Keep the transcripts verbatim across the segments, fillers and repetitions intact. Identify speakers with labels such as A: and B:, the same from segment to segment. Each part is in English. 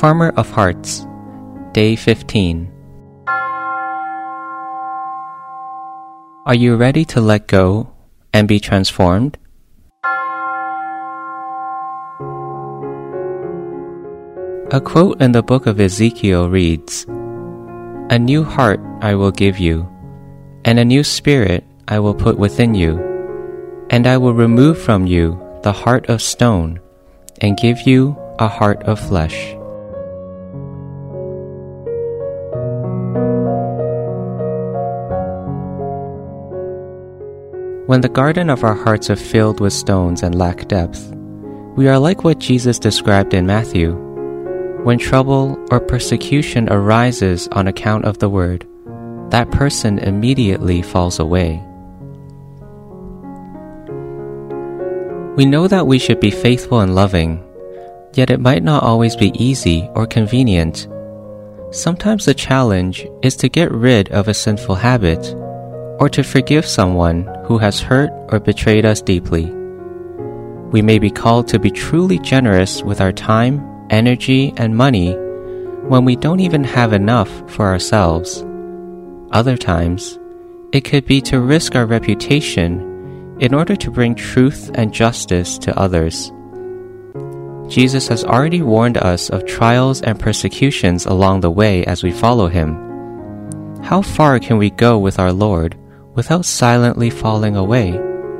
A: Farmer of Hearts, Day fifteen. Are you ready to let go and be transformed? A quote in the book of Ezekiel reads, "A new heart I will give you, and a new spirit I will put within you, and I will remove from you the heart of stone, and give you a heart of flesh." When the garden of our hearts are filled with stones and lack depth, we are like what Jesus described in Matthew. When trouble or persecution arises on account of the word, that person immediately falls away. We know that we should be faithful and loving, yet it might not always be easy or convenient. Sometimes the challenge is to get rid of a sinful habit, or to forgive someone who has hurt or betrayed us deeply. We may be called to be truly generous with our time, energy, and money when we don't even have enough for ourselves. Other times, it could be to risk our reputation in order to bring truth and justice to others. Jesus has already warned us of trials and persecutions along the way as we follow Him. How far can we go with our Lord without silently falling away?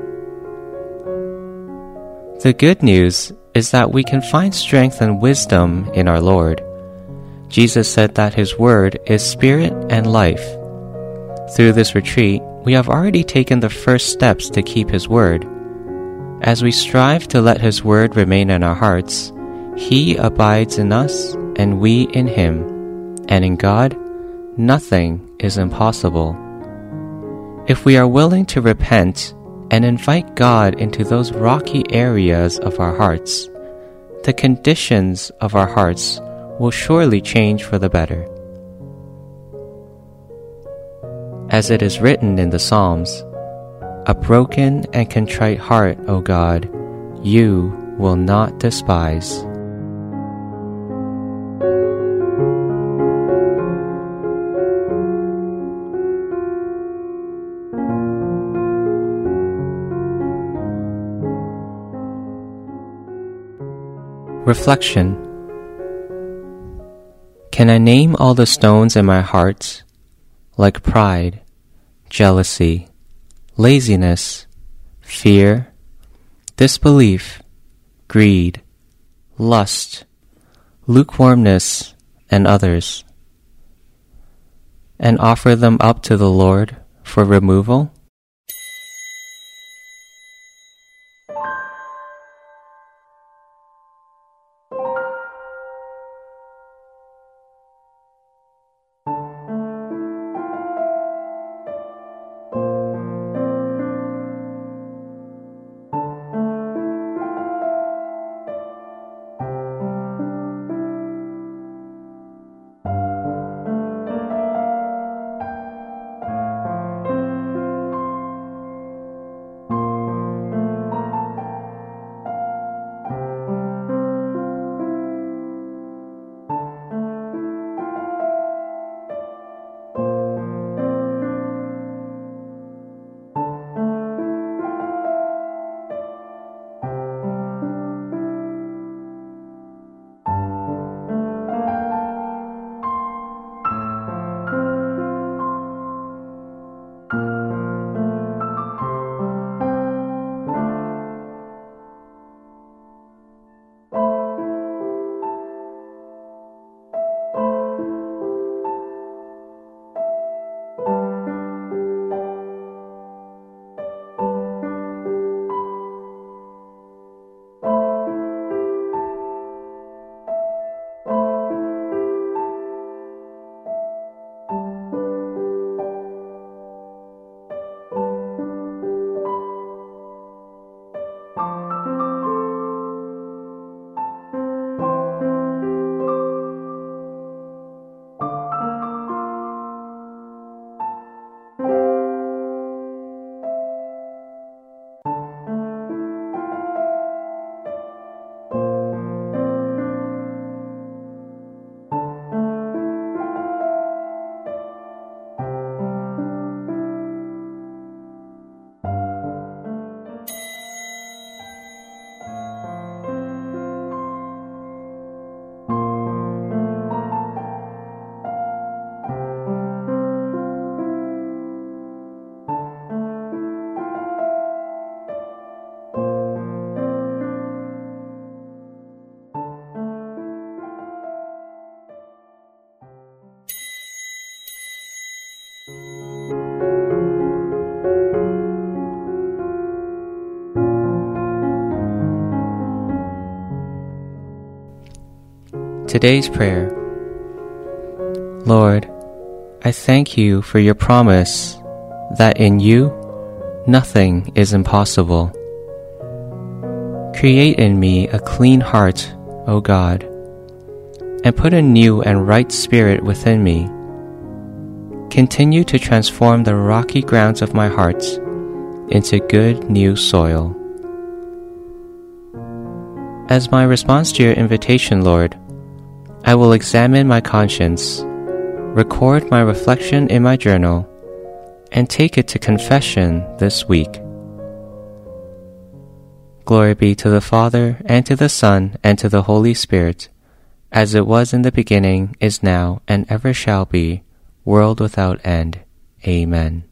A: The good news is that we can find strength and wisdom in our Lord. Jesus said that His Word is spirit and life. Through this retreat, we have already taken the first steps to keep His Word. As we strive to let His Word remain in our hearts, He abides in us and we in Him, and in God, nothing is impossible. If we are willing to repent and invite God into those rocky areas of our hearts, the conditions of our hearts will surely change for the better. As it is written in the Psalms, "A broken and contrite heart, O God, you will not despise." Reflection. Can I name all the stones in my heart, like pride, jealousy, laziness, fear, disbelief, greed, lust, lukewarmness, and others, and offer them up to the Lord for removal? Today's prayer. Lord, I thank you for your promise that in you nothing is impossible. Create in me a clean heart, O God, and put a new and right spirit within me. Continue to transform the rocky grounds of my heart into good new soil. As my response to your invitation, Lord, I will examine my conscience, record my reflection in my journal, and take it to confession this week. Glory be to the Father, and to the Son, and to the Holy Spirit, as it was in the beginning, is now, and ever shall be, world without end. Amen.